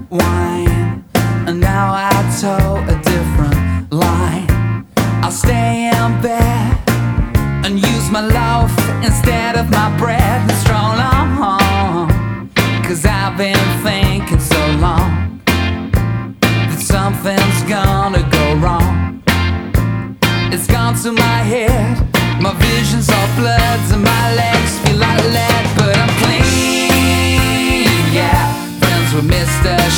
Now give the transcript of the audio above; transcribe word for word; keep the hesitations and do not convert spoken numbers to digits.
wine, and now I toe a different line. I'll stay in bed and use my loaf instead of my bread and stroll on home, 'cause I've been thinking so long that something's gonna go wrong. It's gone to my head, my vision's all blurred to my legs.